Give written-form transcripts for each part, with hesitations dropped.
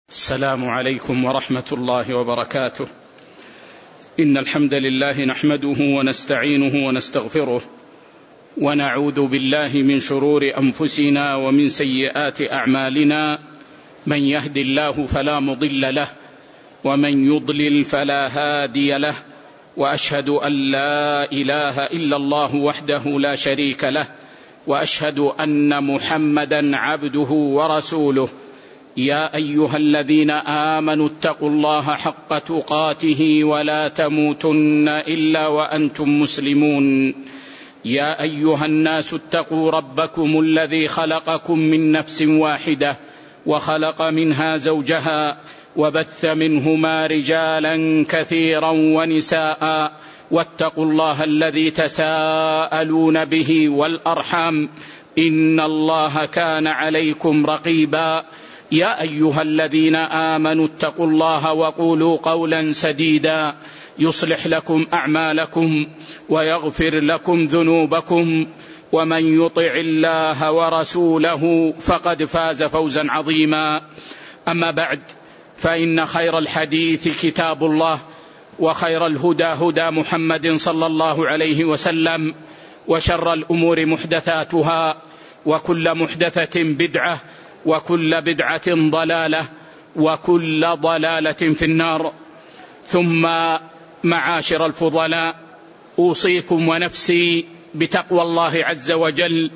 السلام عليكم ورحمة الله وبركاته. إن الحمد لله نحمده ونستعينه ونستغفره، ونعوذ بالله من شرور أنفسنا ومن سيئات أعمالنا. من يهد الله فلا مضل له، ومن يضلل فلا هادي له، وأشهد أن لا إله إلا الله وحده لا شريك له، وأشهد أن محمدا عبده ورسوله. يا أيها الذين آمنوا اتقوا الله حق تقاته ولا تموتن إلا وأنتم مسلمون. يا أيها الناس اتقوا ربكم الذي خلقكم من نفس واحدة، وخلق منها زوجها، وبث منهما رجالا كثيرا ونساء، واتقوا الله الذي تساءلون به والأرحام، إن الله كان عليكم رقيبا. يا أيها الذين آمنوا اتقوا الله وقولوا قولا سديدا يصلح لكم أعمالكم ويغفر لكم ذنوبكم، ومن يطع الله ورسوله فقد فاز فوزا عظيما. أما بعد، فإن خير الحديث كتاب الله، وخير الهدى هدى محمد صلى الله عليه وسلم، وشر الأمور محدثاتها، وكل محدثة بدعة، وكل بدعة ضلالة، وكل ضلالة في النار. ثم معاشر الفضلاء، أوصيكم ونفسي بتقوى الله عز وجل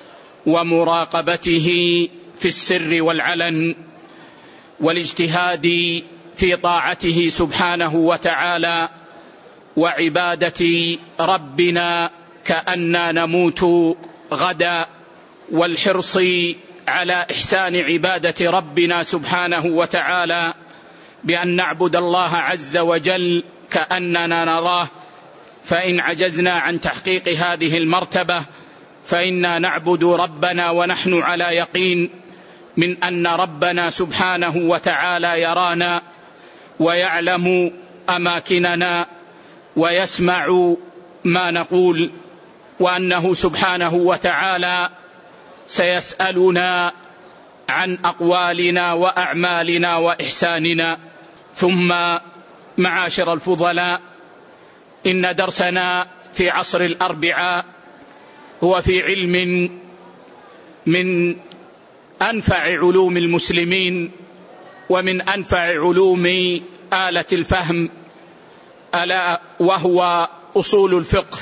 ومراقبته في السر والعلن، والاجتهاد في طاعته سبحانه وتعالى، وعبادة ربنا كأننا نموت غدا، والحرص على إحسان عبادة ربنا سبحانه وتعالى بأن نعبد الله عز وجل كأننا نراه. فإن عجزنا عن تحقيق هذه المرتبة فإنا نعبد ربنا ونحن على يقين من أن ربنا سبحانه وتعالى يرانا ويعلم أماكننا ويسمع ما نقول، وأنه سبحانه وتعالى سيسألنا عن أقوالنا وأعمالنا وإحساننا. ثم معاشر الفضلاء، إن درسنا في عصر الأربعاء هو في علم من أنفع علوم المسلمين ومن أنفع علوم آلة الفهم، ألا وهو أصول الفقه،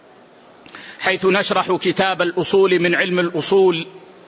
حيث نشرح كتاب الأصول من علم الأصول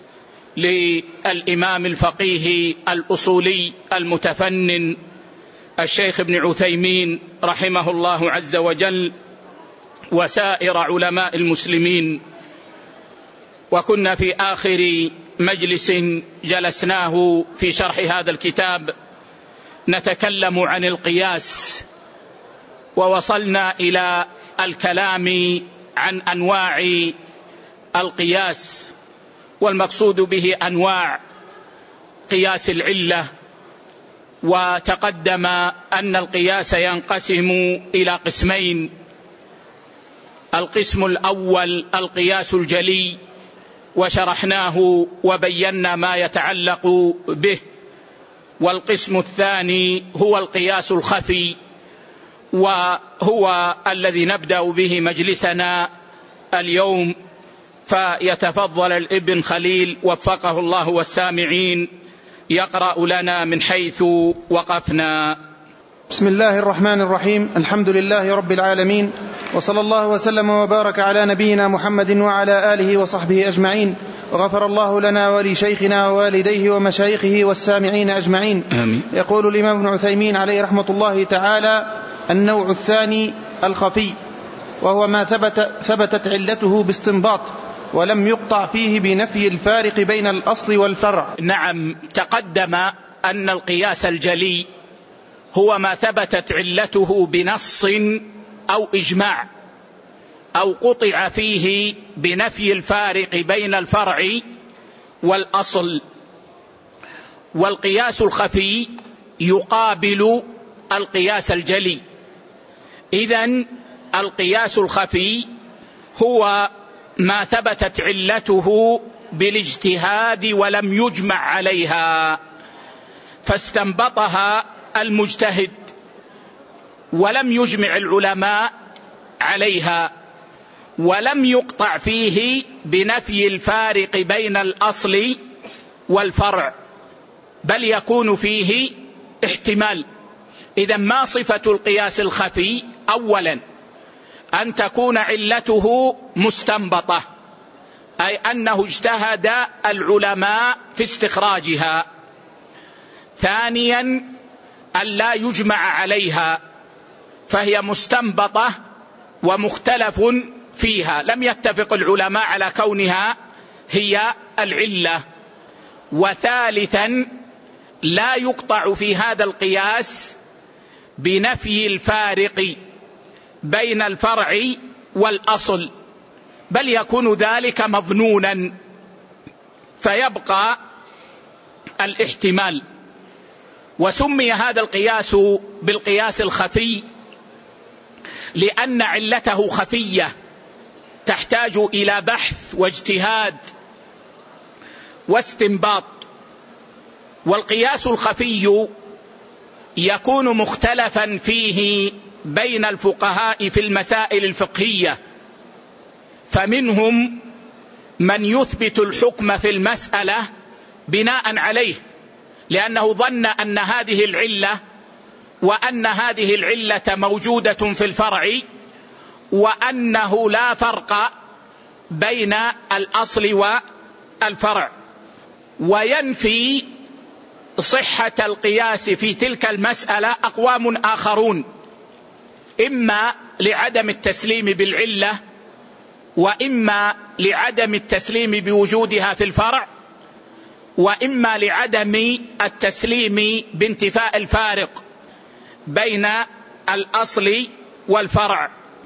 للإمام الفقيه الأصولي المتفنن الشيخ ابن عثيمين رحمه الله عز وجل، وسائر علماء المسلمين. وكنا في آخر مجلس جلسناه في شرح هذا الكتاب نتكلم عن القياس، ووصلنا إلى الكلام عن أنواع القياس، والمقصود به أنواع قياس العلة. وتقدم أن القياس ينقسم إلى قسمين: القسم الأول القياس الجلي، وشرحناه وبينا ما يتعلق به، والقسم الثاني هو القياس الخفي، وهو الذي نبدأ به مجلسنا اليوم. فيتفضل الابن خليل وفقه الله والسامعين يقرأ لنا من حيث وقفنا. بسم الله الرحمن الرحيم. الحمد لله رب العالمين، وصلى الله وسلم وبارك على نبينا محمد وعلى آله وصحبه أجمعين، وغفر الله لنا ولشيخنا ووالديه ومشايخه والسامعين أجمعين. آمين. يقول الإمام ابن عثيمين عليه رحمة الله تعالى: النوع الثاني الخفي، وهو ما ثبتت علته باستنباط ولم يقطع فيه بنفي الفارق بين الأصل والفرع. نعم، تقدم أن القياس الجلي هو ما ثبتت علته بنص أو إجماع أو قطع فيه بنفي الفارق بين الفرع والأصل. والقياس الخفي يقابل القياس الجلي. إذن القياس الخفي هو ما ثبتت علته بالاجتهاد ولم يجمع عليها، فاستنبطها المجتهد ولم يجمع العلماء عليها، ولم يقطع فيه بنفي الفارق بين الأصل والفرع، بل يكون فيه احتمال. إذن ما صفة القياس الخفي؟ أولا أن تكون علته مستنبطة، أي أنه اجتهد العلماء في استخراجها. ثانيا أن لا يجمع عليها، فهي مستنبطة ومختلف فيها، لم يتفق العلماء على كونها هي العلة. وثالثا لا يقطع في هذا القياس بنفي الفارق بين الفرع والأصل، بل يكون ذلك مظنونا فيبقى الاحتمال. وسمي هذا القياس بالقياس الخفي لأن علته خفية تحتاج إلى بحث واجتهاد واستنباط. والقياس الخفي يكون مختلفا فيه بين الفقهاء في المسائل الفقهية، فمنهم من يثبت الحكم في المسألة بناء عليه، لأنه ظن أن هذه العلة وأن هذه العلة موجودة في الفرع، وأنه لا فرق بين الأصل والفرع. وينفي صحة القياس في تلك المسألة أقوام آخرون، إما لعدم التسليم بالعلة، وإما لعدم التسليم بوجودها في الفرع، وإما لعدم التسليم بانتفاء الفارق بين الأصل والفرع.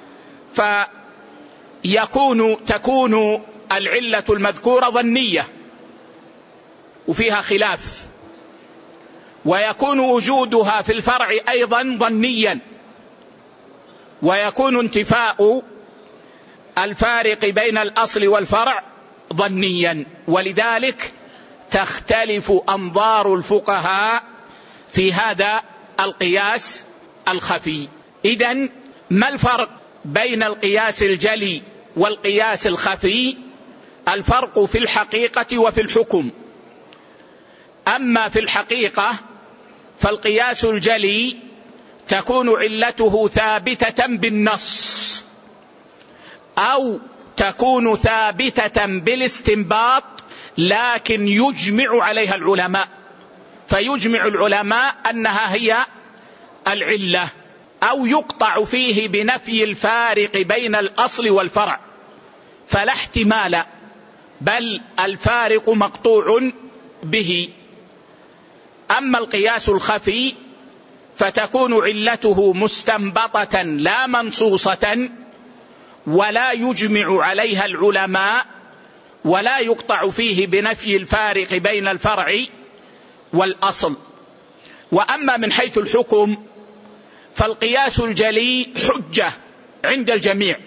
تكون العلة المذكورة ظنية وفيها خلاف، ويكون وجودها في الفرع أيضا ظنيا، ويكون انتفاء الفارق بين الأصل والفرع ظنيا. ولذلك تختلف أنظار الفقهاء في هذا القياس الخفي. إذن ما الفرق بين القياس الجلي والقياس الخفي؟ الفرق في الحقيقة وفي الحكم. أما في الحقيقة فالقياس الجلي تكون علته ثابتة بالنص، أو تكون ثابتة بالاستنباط، لكن يجمع عليها العلماء، فيجمع العلماء أنها هي العلة. أو يقطع فيه بنفي الفارق بين الأصل والفرع، فلا احتمال، بل الفارق مقطوع به. أما القياس الخفي فتكون علته مستنبطة لا منصوصة، ولا يجمع عليها العلماء، ولا يقطع فيه بنفي الفارق بين الفرع والأصل. وأما من حيث الحكم فالقياس الجلي حجة عند الجميع،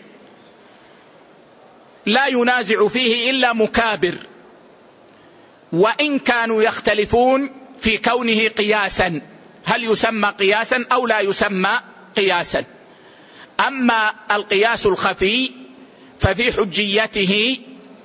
لا ينازع فيه إلا مكابر، وإن كانوا يختلفون في كونه قياسا، هل يسمى قياسا أو لا يسمى قياسا. أما القياس الخفي ففي حجيته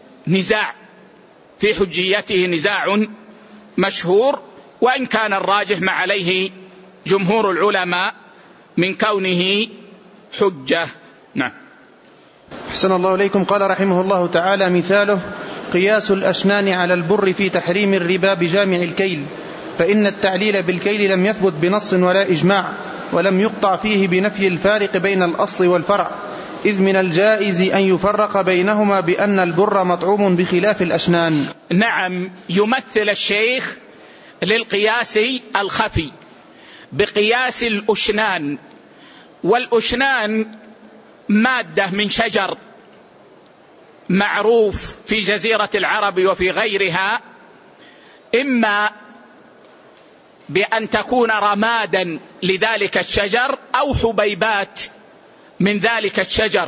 نزاع مشهور، وإن كان الراجح ما عليه جمهور العلماء من كونه حجة. نعم. أحسن الله إليكم. قال رحمه الله تعالى: مثاله قياس الأشنان على البر في تحريم الربا بجامع الكيل، فإن التعليل بالكيل لم يثبت بنص ولا إجماع، ولم يقطع فيه بنفي الفارق بين الأصل والفرع، إذ من الجائز أن يفرق بينهما بأن البر مطعوم بخلاف الأشنان. نعم، يمثل الشيخ للقياس الخفي بقياس الأشنان. والأشنان مادة من شجر معروف في جزيرة العرب وفي غيرها، إما بأن تكون رمادا لذلك الشجر أو حبيبات من ذلك الشجر،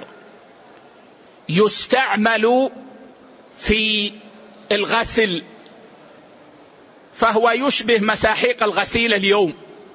يستعمل في الغسل، فهو يشبه مساحيق الغسيل اليوم،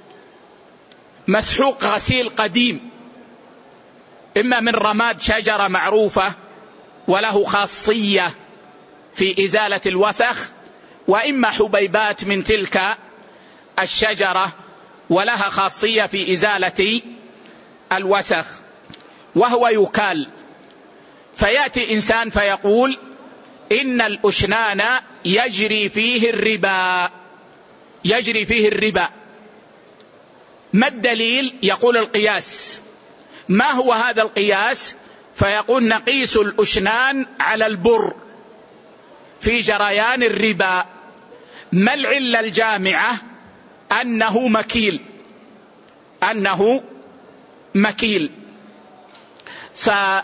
مسحوق غسيل قديم إما من رماد شجرة معروفة وله خاصية في إزالة الوسخ، وإما حبيبات من تلك الشجرة ولها خاصية في إزالة الوسخ، وهو يكال. فيأتي إنسان فيقول إن الأشنان يجري فيه الربا، يجري فيه الربا. ما الدليل؟ يقول القياس. ما هو هذا القياس؟ فيقول نقيس الأشنان على البر في جريان الربا. ما العلة الجامعة؟ أنه مكيل، أنه مكيل. فهذا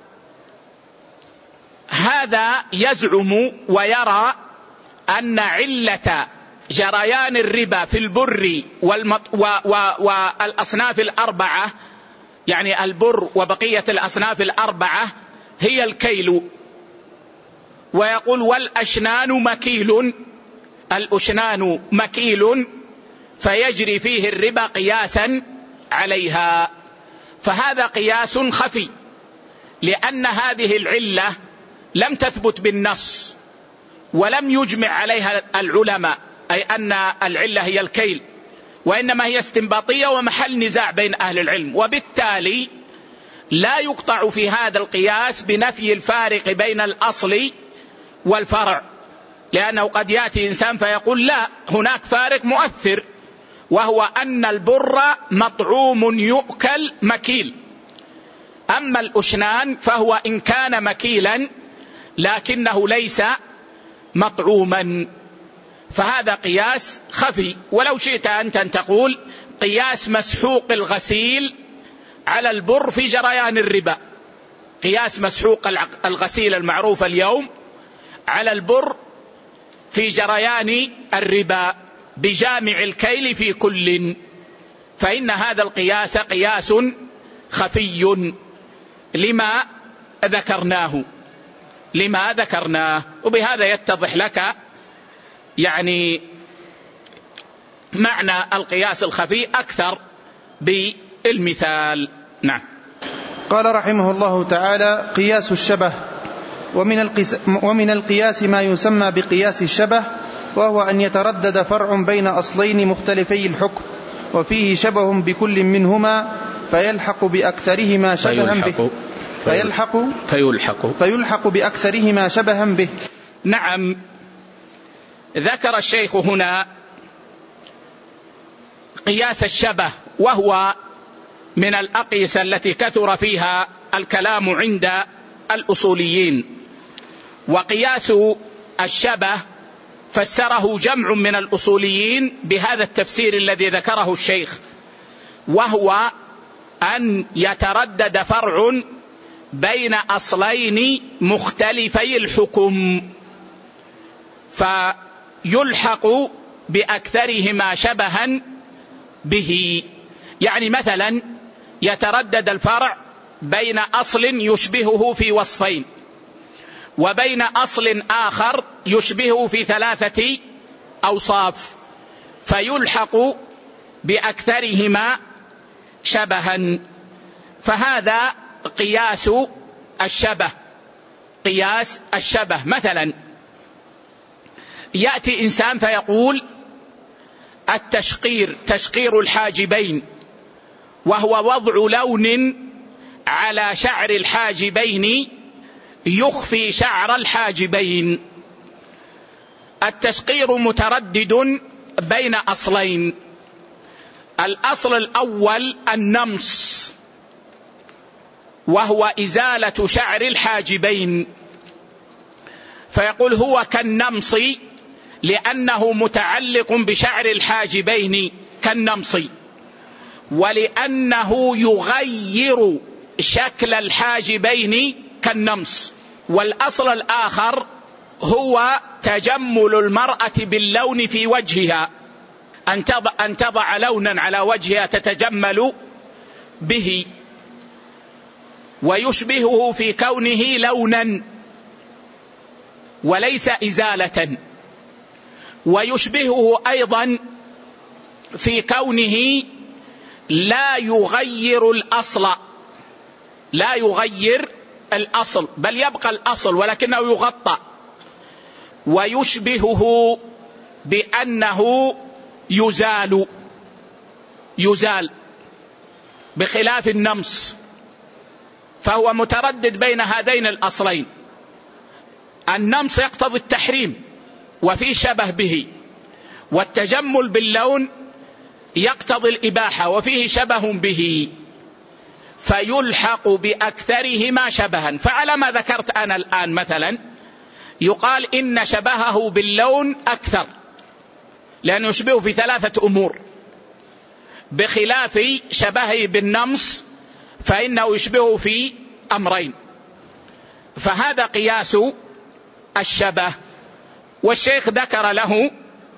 يزعم ويرى أن علة جريان الربا في البر والأصناف الأربعة، يعني البر وبقية الأصناف الأربعة، هي الكيل. ويقول والأشنان مكيل، الأشنان مكيل فيجري فيه الربا قياسا عليها. فهذا قياس خفي، لأن هذه العلة لم تثبت بالنص ولم يجمع عليها العلماء، أي أن العلة هي الكيل، وإنما هي استنباطية ومحل نزاع بين أهل العلم. وبالتالي لا يقطع في هذا القياس بنفي الفارق بين الأصل والفرع، لأنه قد يأتي إنسان فيقول لا، هناك فارق مؤثر، وهو أن البر مطعوم يؤكل مكيل، أما الأشنان فهو إن كان مكيلا لكنه ليس مطعوما. فهذا قياس خفي. ولو شئت أنت أن تقول قياس مسحوق الغسيل على البر في جريان الربا، قياس مسحوق الغسيل المعروف اليوم على البر في جريان الربا بجامع الكيل في كل، فإن هذا القياس قياس خفي لما ذكرناه. وبهذا يتضح لك يعني معنى القياس الخفي أكثر بالمثال. نعم. قال رحمه الله تعالى: قياس الشبه. ومن القياس ما يسمى بقياس الشبه، وهو أن يتردد فرع بين أصلين مختلفي الحكم وفيه شبه بكل منهما فيلحق بأكثرهما شبها به فيلحق بأكثرهما شبها به. نعم. ذكر الشيخ هنا قياس الشبه، وهو من الأقيسة التي كثر فيها الكلام عند الأصوليين. وقياس الشبه فسره جمع من الأصوليين بهذا التفسير الذي ذكره الشيخ، وهو أن يتردد فرع بين أصلين مختلفي الحكم فيلحق بأكثرهما شبها به. يعني مثلا يتردد الفرع بين أصل يشبهه في وصفين، وبين أصل آخر يشبهه في 3 أوصاف، فيلحق بأكثرهما شبها. فهذا قياس الشبه. قياس الشبه مثلا يأتي إنسان فيقول التشقير، تشقير الحاجبين، وهو وضع لون على شعر الحاجبين يخفي شعر الحاجبين. التشقير متردد بين أصلين. الأصل الأول النمص، وهو إزالة شعر الحاجبين، فيقول هو كالنمص لأنه متعلق بشعر الحاجبين كالنمص، ولأنه يغير شكل الحاجبين كالنمص. والأصل الآخر هو تجمل المرأة باللون في وجهها، أن تضع لونا على وجهها تتجمل به، ويشبهه في كونه لونا وليس إزالة. ويشبهه أيضا في كونه لا يغير الأصل، لا يغير الأصل بل يبقى الأصل ولكنه يغطى. ويشبهه بأنه يزال بخلاف النمص، فهو متردد بين هذين الأصلين. النمص يقتضي التحريم وفي شبه به، والتجمل باللون يقتضي الإباحة وفيه شبه به، فيلحق بأكثرهما شبها. فعلى ما ذكرت أنا الآن مثلا يقال إن شبهه باللون أكثر، لأنه يشبهه في 3 أمور، بخلاف شبهه بالنمص فإنه يشبهه في أمرين. فهذا قياس الشبه، والشيخ ذكر له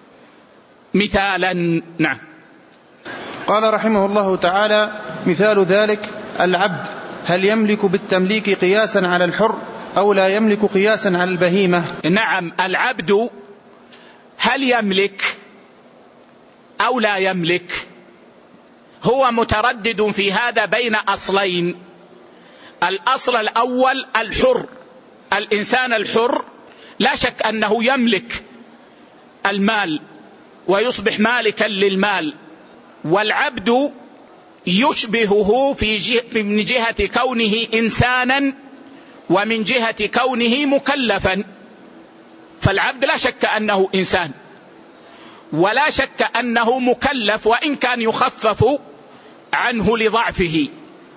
مثالا. نعم. قال رحمه الله تعالى: مثال ذلك العبد، هل يملك بالتمليك قياسا على الحر أو لا يملك قياسا على البهيمة؟ نعم، العبد هل يملك أو لا يملك؟ هو متردد في هذا بين أصلين. الأصل الأول الحر، الإنسان الحر لا شك أنه يملك المال ويصبح مالكا للمال، والعبد يشبهه من جهة كونه إنسانا ومن جهة كونه مكلفا. فالعبد لا شك أنه إنسان ولا شك أنه مكلف، وإن كان يخفف عنه لضعفه.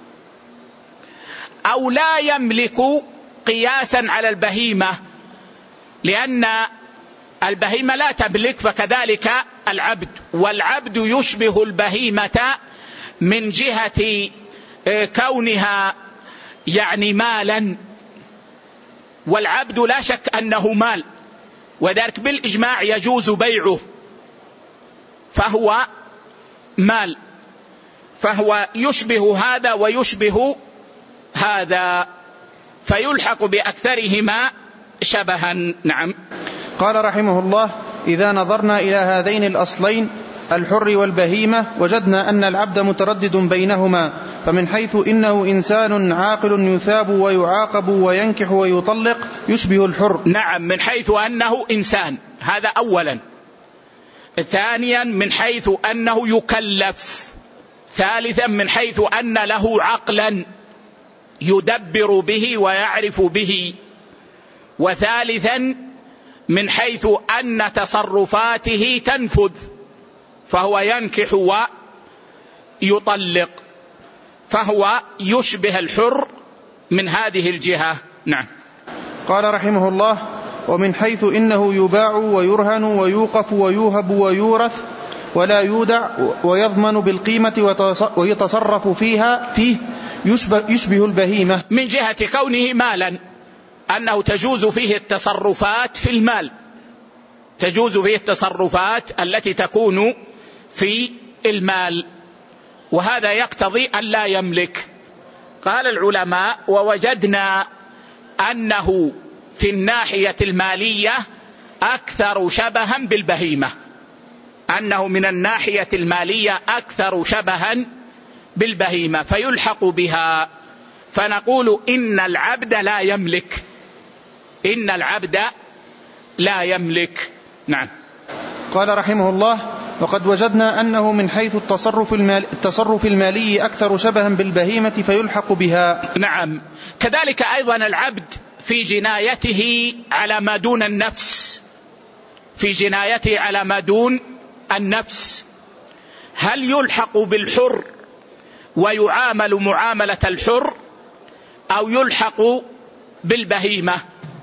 أو لا يملك قياسا على البهيمة، لأن البهيمة لا تملك، فكذلك العبد، والعبد يشبه البهيمة من جهة كونها يعني مالا، والعبد لا شك أنه مال، وذلك بالإجماع يجوز بيعه، فهو مال، فهو يشبه هذا ويشبه هذا، فيلحق بأكثرهما شبها. نعم. قال رحمه الله: إذا نظرنا إلى هذين الأصلين الحر والبهيمة وجدنا أن العبد متردد بينهما، فمن حيث إنه إنسان عاقل يثاب ويعاقب وينكح ويطلق يشبه الحر. نعم، من حيث أنه إنسان، هذا أولا. ثانيا من حيث أنه يكلف. ثالثا من حيث أن له عقلا يدبر به ويعرف به. وثالثا من حيث أن تصرفاته تنفذ، فهو ينكح ويطلق، فهو يشبه الحر من هذه الجهة. نعم. قال رحمه الله: ومن حيث إنه يباع ويرهن ويوقف ويوهب ويورث ولا يودع ويضمن بالقيمة ويتصرف فيه يشبه البهيمة، من جهة كونه مالا، أنه تجوز فيه التصرفات في المال، تجوز فيه التصرفات التي تكون في المال، وهذا يقتضي أن لا يملك. قال العلماء: ووجدنا أنه في الناحية المالية أكثر شبها بالبهيمة، أنه من الناحية المالية أكثر شبها بالبهيمة، فيلحق بها، فنقول إن العبد لا يملك، إن العبد لا يملك. نعم. قال رحمه الله: وقد وجدنا أنه من حيث التصرف المالي أكثر شبها بالبهيمة فيلحق بها. نعم. كذلك أيضا العبد في جنايته على ما دون النفس، في جنايته على ما دون النفس، هل يلحق بالحر ويعامل معاملة الحر أو يلحق بالبهيمة؟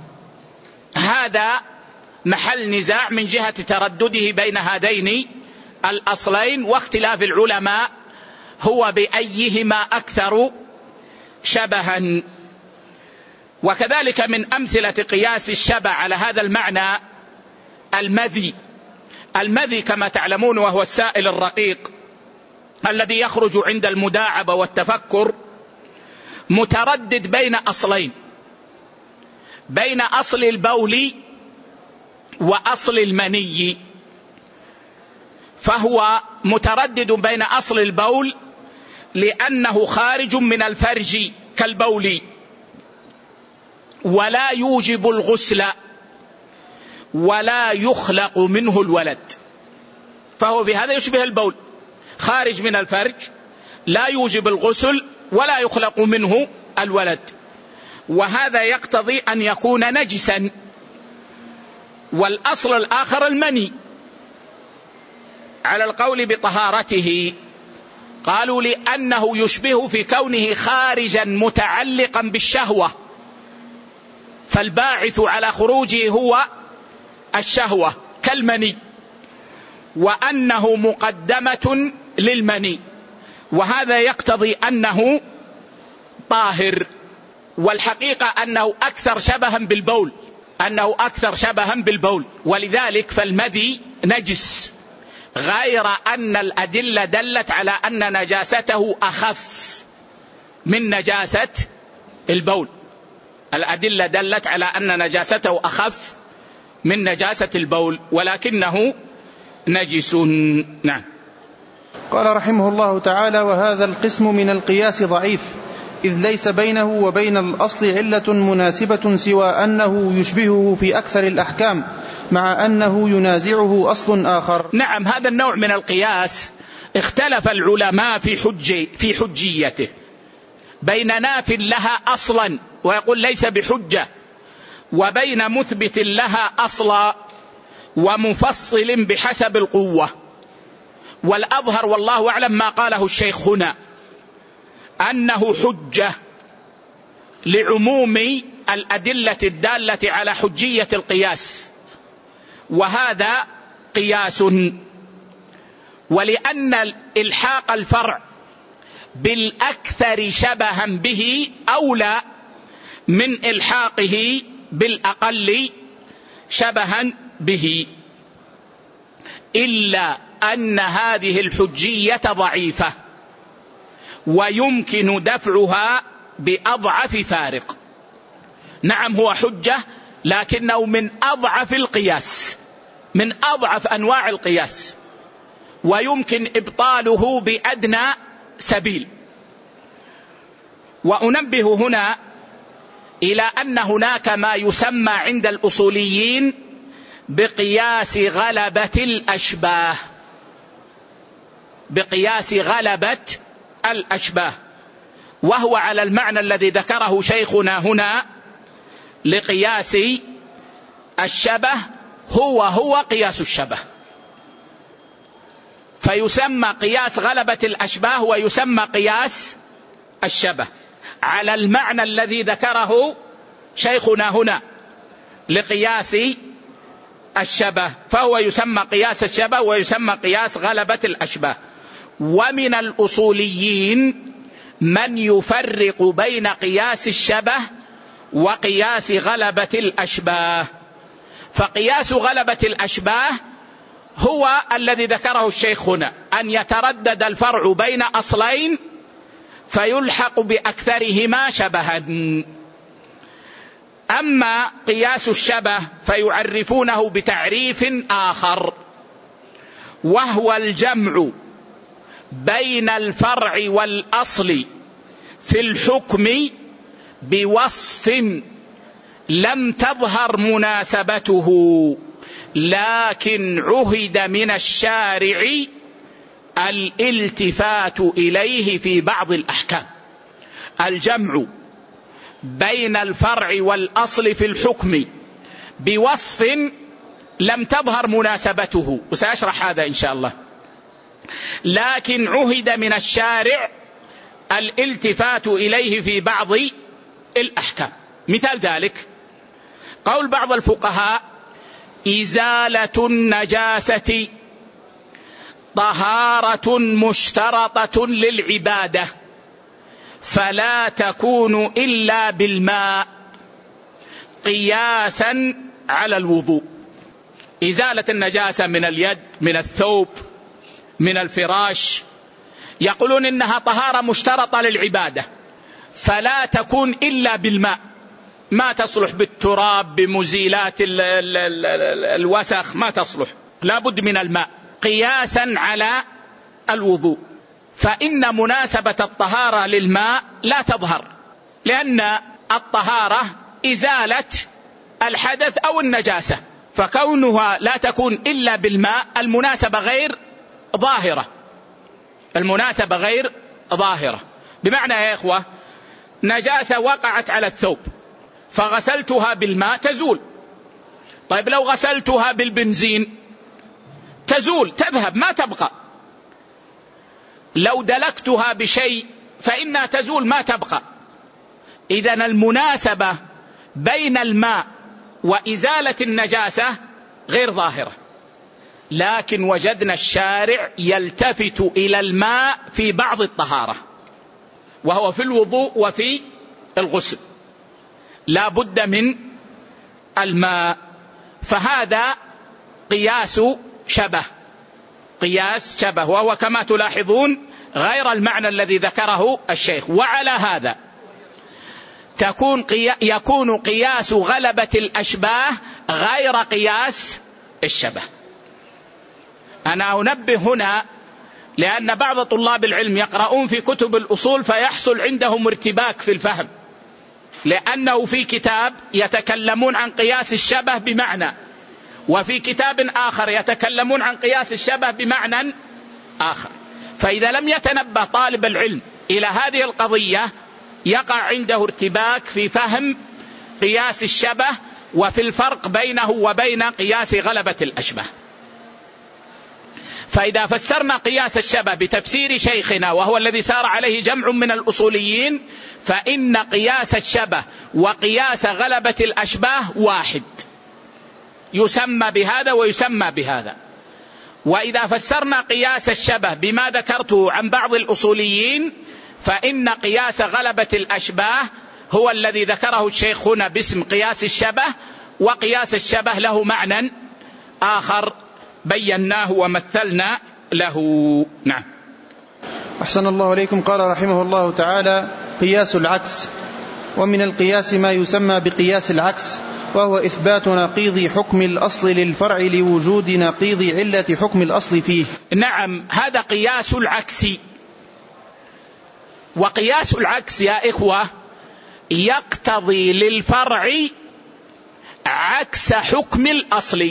هذا محل نزاع من جهة تردده بين هذين الأصلين، واختلاف العلماء هو بأيهما أكثر شبها. وكذلك من أمثلة قياس الشبه على هذا المعنى المذي كما تعلمون، وهو السائل الرقيق الذي يخرج عند المداعبة والتفكر، متردد بين أصلين، بين أصل البول وأصل المني. فهو متردد بين أصل البول لأنه خارج من الفرج كالبول ولا يوجب الغسل ولا يخلق منه الولد، فهو بهذا يشبه البول، خارج من الفرج لا يوجب الغسل ولا يخلق منه الولد، وهذا يقتضي أن يكون نجسا. والأصل الآخر المني على القول بطهارته، قالوا لأنه يشبه في كونه خارجا متعلقا بالشهوة، فالباعث على خروجه هو الشهوة كالمني، وأنه مقدمة للمني، وهذا يقتضي أنه طاهر. والحقيقة أنه أكثر شبها بالبول، ولذلك فالمذي نجس، غير أن الأدلة دلت على أن نجاسته أخف من نجاسة البول. الأدلة دلت على أن نجاسته أخف من نجاسة البول، ولكنه نجس. نعم. قال رحمه الله تعالى: وهذا القسم من القياس ضعيف، إذ ليس بينه وبين الأصل علة مناسبة سوى أنه يشبهه في أكثر الأحكام، مع أنه ينازعه أصل آخر. نعم، هذا النوع من القياس اختلف العلماء في حجيته، بين ناف لها أصلا ويقول ليس بحجة، وبين مثبت لها أصلا ومفصل بحسب القوة. والأظهر والله أعلم ما قاله الشيخ هنا، أنه حجة لعموم الأدلة الدالة على حجية القياس، وهذا قياس. ولأن إلحاق الفرع بالأكثر شبها به أولى من إلحاقه بالأقل شبها به، إلا أن هذه الحجية ضعيفة ويمكن دفعها بأضعف فارق. نعم، هو حجة لكنه من أضعف القياس، من أضعف أنواع القياس، ويمكن إبطاله بأدنى سبيل. وأنبه هنا إلى أن هناك ما يسمى عند الأصوليين بقياس غلبة الأشباه، بقياس غلبة الأشباه، وهو على المعنى الذي ذكره شيخنا هنا لقياس الشبه، هو قياس الشبه، فيسمى قياس غلبة الأشباه ويسمى قياس الشبه على المعنى الذي ذكره شيخنا هنا لقياس الشبه، فهو يسمى قياس الشبه ويسمى قياس غلبة الأشباه. ومن الأصوليين من يفرق بين قياس الشبه وقياس غلبة الأشباه، فقياس غلبة الأشباه هو الذي ذكره الشيخ هنا، أن يتردد الفرع بين أصلين فيلحق بأكثرهما شبها. أما قياس الشبه فيعرفونه بتعريف آخر، وهو الجمع بين الفرع والأصل في الحكم بوصف لم تظهر مناسبته لكن عهد من الشارع الالتفات إليه في بعض الأحكام. الجمع بين الفرع والأصل في الحكم بوصف لم تظهر مناسبته، وسأشرح هذا إن شاء الله، لكن عهد من الشارع الالتفات إليه في بعض الأحكام. مثال ذلك قول بعض الفقهاء: إزالة النجاسة طهارة مشترطة للعبادة فلا تكون إلا بالماء قياسا على الوضوء. إزالة النجاسة من اليد، من الثوب، من الفراش، يقولون إنها طهارة مشترطة للعبادة فلا تكون إلا بالماء، ما تصلح بالتراب بمزيلات الوسخ، ما تصلح، لا بد من الماء. قياسا على الوضوء، فإن مناسبة الطهارة للماء لا تظهر، لأن الطهارة إزالة الحدث أو النجاسة، فكونها لا تكون إلا بالماء المناسبة غير ظاهرة. المناسبة غير ظاهرة بمعنى يا إخوة نجاسة وقعت على الثوب فغسلتها بالماء تزول. طيب لو غسلتها بالبنزين تزول، تذهب ما تبقى. لو دلكتها بشيء فإنها تزول ما تبقى. إذن المناسبة بين الماء وإزالة النجاسة غير ظاهرة، لكن وجدنا الشارع يلتفت إلى الماء في بعض الطهارة، وهو في الوضوء وفي الغسل لا بد من الماء، فهذا قياس شبه، قياس شبه، وهو كما تلاحظون غير المعنى الذي ذكره الشيخ. وعلى هذا يكون قياس غلبة الأشباه غير قياس الشبه. أنا أنبه هنا لأن بعض طلاب العلم يقرؤون في كتب الأصول فيحصل عندهم ارتباك في الفهم، لأنه في كتاب يتكلمون عن قياس الشبه بمعنى، وفي كتاب آخر يتكلمون عن قياس الشبه بمعنى آخر. فإذا لم يتنبه طالب العلم إلى هذه القضية يقع عنده ارتباك في فهم قياس الشبه وفي الفرق بينه وبين قياس غلبة الأشباه. فإذا فسرنا قياس الشبه بتفسير شيخنا وهو الذي سار عليه جمع من الأصوليين، فإن قياس الشبه وقياس غلبة الأشباه واحد، يسمى بهذا ويسمى بهذا. وإذا فسرنا قياس الشبه بما ذكرته عن بعض الأصوليين، فإن قياس غلبة الأشباه هو الذي ذكره الشيخ هنا باسم قياس الشبه، وقياس الشبه له معنى آخر بيناه ومثلنا له. نعم. أحسن الله عليكم. قال رحمه الله تعالى: قياس العكس. ومن القياس ما يسمى بقياس العكس، وهو إثبات نقيض حكم الأصل للفرع لوجود نقيض علة حكم الأصل فيه. نعم، هذا قياس العكس. وقياس العكس يا إخوة يقتضي للفرع عكس حكم الأصل،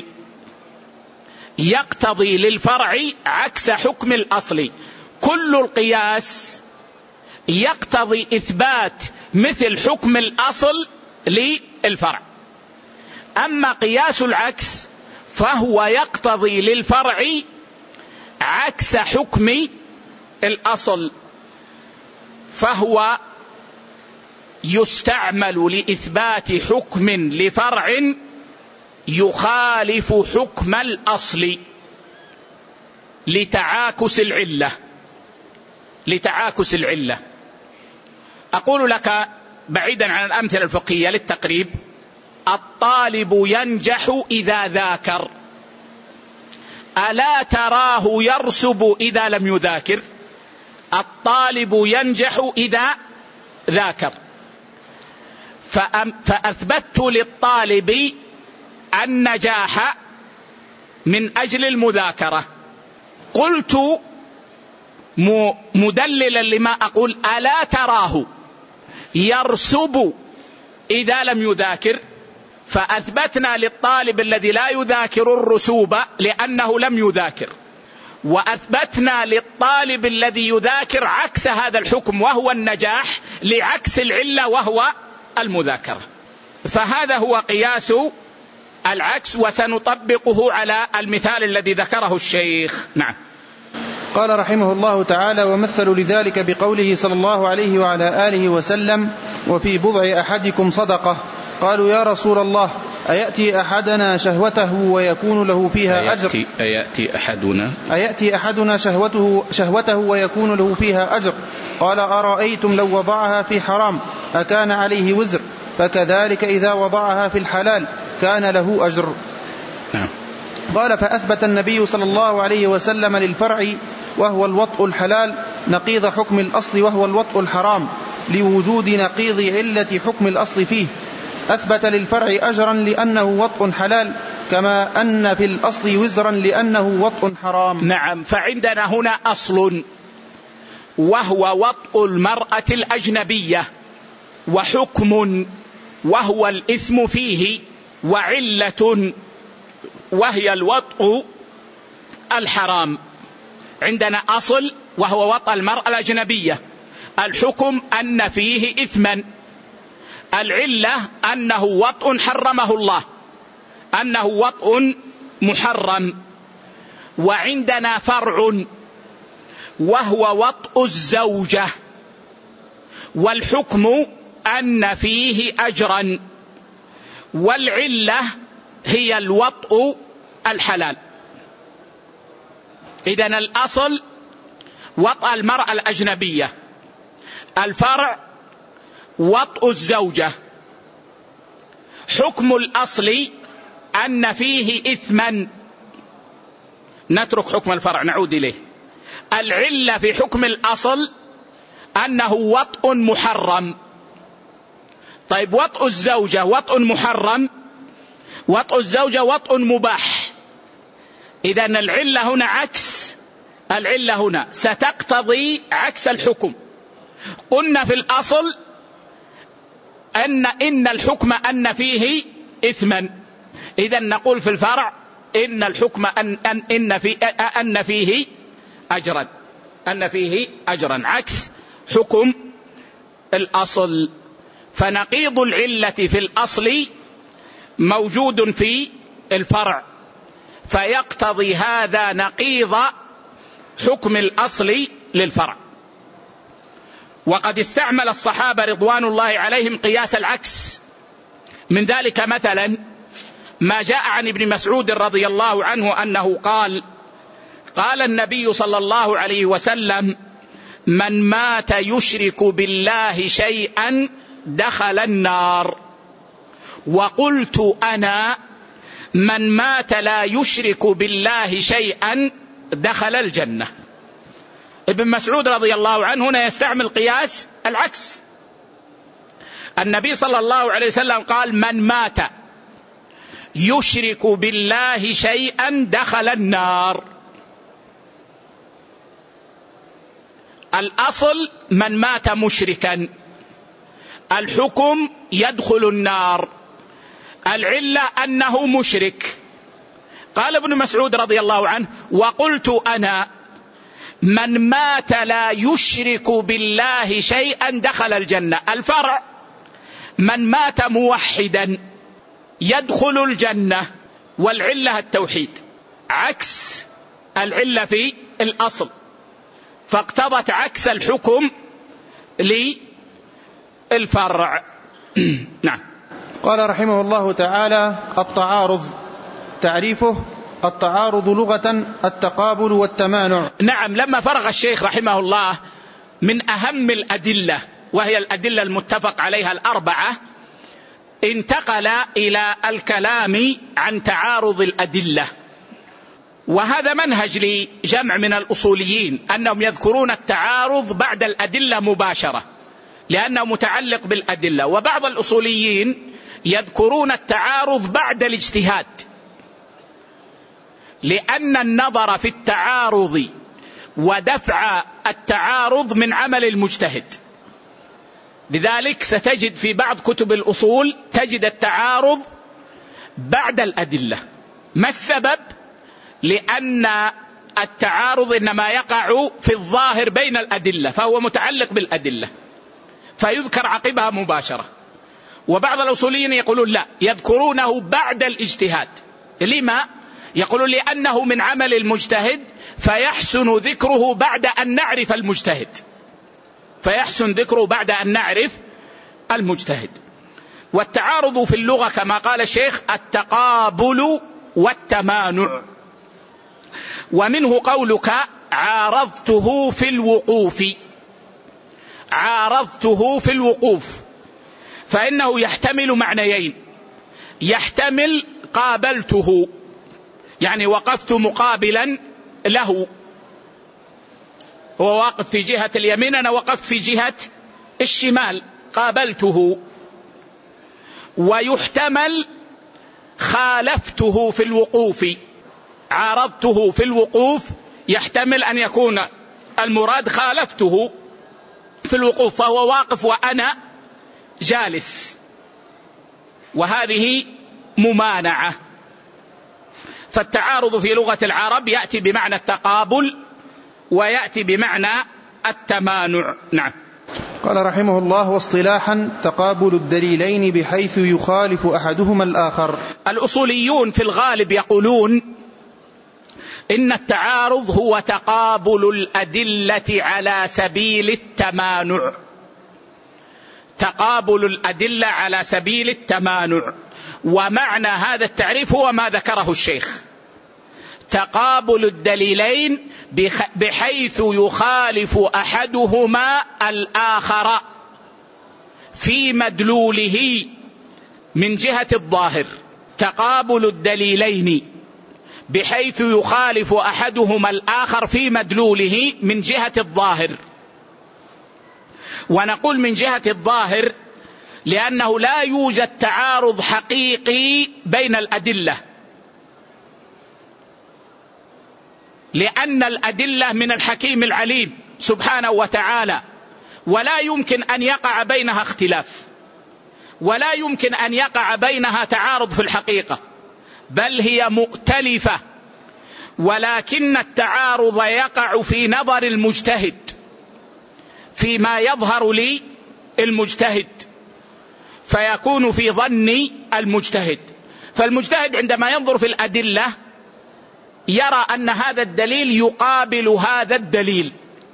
يقتضي للفرع عكس حكم الأصل. كل القياس يقتضي إثبات مثل حكم الأصل للفرع، أما قياس العكس فهو يقتضي للفرع عكس حكم الأصل، فهو يستعمل لإثبات حكم لفرع يخالف حكم الأصل لتعاكس العلة. لتعاكس العلة. أقول لك بعيدا عن الأمثلة الفقهية للتقريب: الطالب ينجح إذا ذاكر، ألا تراه يرسب إذا لم يذاكر؟ الطالب ينجح إذا ذاكر، فأثبت للطالب النجاح من أجل المذاكرة. قلت مدللا لما أقول: ألا تراه يرسب إذا لم يذاكر؟ فأثبتنا للطالب الذي لا يذاكر الرسوب لأنه لم يذاكر، وأثبتنا للطالب الذي يذاكر عكس هذا الحكم وهو النجاح لعكس العلة وهو المذاكرة. فهذا هو قياس العكس، وسنطبقه على المثال الذي ذكره الشيخ. نعم. قال رحمه الله تعالى: ومثلوا لذلك بقوله صلى الله عليه وعلى آله وسلم: وفي بضع أحدكم صدقة. قالوا: يا رسول الله، أيأتي أحدنا شهوته ويكون له فيها أجر؟ أيأتي أحدنا شهوته ويكون له فيها أجر؟ قال: أرأيتم لو وضعها في حرام أكان عليه وزر؟ فكذلك إذا وضعها في الحلال كان له أجر. نعم. قال: فأثبت النبي صلى الله عليه وسلم للفرع وهو الوطء الحلال نقيض حكم الأصل وهو الوطء الحرام لوجود نقيض علة حكم الأصل فيه. أثبت للفرع أجرا لأنه وطء حلال، كما أن في الأصل وزرا لأنه وطء حرام. نعم، فعندنا هنا أصل وهو وطء المرأة الأجنبية، وحكم وهو الإثم فيه، وعلة وهي الوطء الحرام. عندنا أصل وهو وطء المرأة الأجنبية، الحكم أن فيه إثما، العلة أنه وطء حرمه الله، أنه وطء محرم. وعندنا فرع وهو وطء الزوجة، والحكم أن فيه أجرا، والعلة هي الوطء الحلال. إذن الأصل وطء المرأة الأجنبية، الفرع وطء الزوجة. حكم الأصل أن فيه إثما، نترك حكم الفرع نعود إليه. العلة في حكم الأصل أنه وطء محرم. طيب وطء الزوجة وطء محرم، وطء الزوجة وطء مباح. إذن العلة هنا عكس، العلة هنا ستقتضي عكس الحكم. قلنا في الأصل إن الحكم أن فيه إثما، إذن نقول في الفرع إن الحكم أن فيه أجرا، أن فيه أجرا، عكس حكم الأصل. فنقيض العلة في الأصل موجود في الفرع، فيقتضي هذا نقيض حكم الأصل للفرع. وقد استعمل الصحابة رضوان الله عليهم قياس العكس، من ذلك مثلا ما جاء عن ابن مسعود رضي الله عنه أنه قال النبي صلى الله عليه وسلم: من مات يشرك بالله شيئا دخل النار. وقلت أنا: من مات لا يشرك بالله شيئا دخل الجنة. ابن مسعود رضي الله عنه هنا يستعمل قياس العكس. النبي صلى الله عليه وسلم قال: من مات يشرك بالله شيئا دخل النار. الأصل من مات مشركا، الحكم يدخل النار، العلة أنه مشرك. قال ابن مسعود رضي الله عنه: وقلت أنا: من مات لا يشرك بالله شيئا دخل الجنة. الفرع من مات موحدا يدخل الجنة، والعلة التوحيد، عكس العلة في الأصل، فاقتضت عكس الحكم للفرع. نعم. قال رحمه الله تعالى: التعارض، تعريفه: التعارض لغة التقابل والتمانع. نعم، لما فرغ الشيخ رحمه الله من أهم الأدلة وهي الأدلة المتفق عليها الأربعة، انتقل إلى الكلام عن تعارض الأدلة. وهذا منهج لجمع من الأصوليين أنهم يذكرون التعارض بعد الأدلة مباشرة لأنه متعلق بالأدلة، وبعض الأصوليين يذكرون التعارض بعد الاجتهاد، لأن النظر في التعارض ودفع التعارض من عمل المجتهد. لذلك ستجد في بعض كتب الأصول تجد التعارض بعد الأدلة. ما السبب؟ لأن التعارض إنما يقع في الظاهر بين الأدلة، فهو متعلق بالأدلة فيذكر عقبها مباشرة. وبعض الأصوليين يقولون لا، يذكرونه بعد الاجتهاد. لما؟ يقولون لأنه من عمل المجتهد فيحسن ذكره بعد أن نعرف المجتهد، فيحسن ذكره بعد أن نعرف المجتهد. والتعارض في اللغة كما قال الشيخ التقابل والتمانع. ومنه قولك: عارضته في الوقوف. عارضته في الوقوف، فإنه يحتمل معنيين: يحتمل قابلته، يعني وقفت مقابلا له، هو واقف في جهة اليمين أنا وقفت في جهة الشمال، قابلته. ويحتمل خالفته في الوقوف، عارضته في الوقوف، يحتمل أن يكون المراد خالفته في الوقوف فهو واقف وأنا جالس، وهذه ممانعة. فالتعارض في لغة العرب يأتي بمعنى التقابل ويأتي بمعنى التمانع. نعم. قال رحمه الله: واصطلاحا تقابل الدليلين بحيث يخالف أحدهما الآخر. الأصوليون في الغالب يقولون إن التعارض هو تقابل الأدلة على سبيل التمانع، تقابل الأدلة على سبيل التمانع. ومعنى هذا التعريف هو ما ذكره الشيخ: تقابل الدليلين بحيث يخالف أحدهما الآخر في مدلوله من جهة الظاهر. تقابل الدليلين بحيث يخالف أحدهما الآخر في مدلوله من جهة الظاهر. ونقول من جهة الظاهر لأنه لا يوجد تعارض حقيقي بين الأدلة، لأن الأدلة من الحكيم العليم سبحانه وتعالى، ولا يمكن أن يقع بينها اختلاف، ولا يمكن أن يقع بينها تعارض في الحقيقة، بل هي مؤتلفة. ولكن التعارض يقع في نظر المجتهد، فيما يظهر للمجتهد، فيكون في ظن المجتهد. فالمجتهد عندما ينظر في الأدلة يرى أن هذا الدليل يقابل هذا الدليل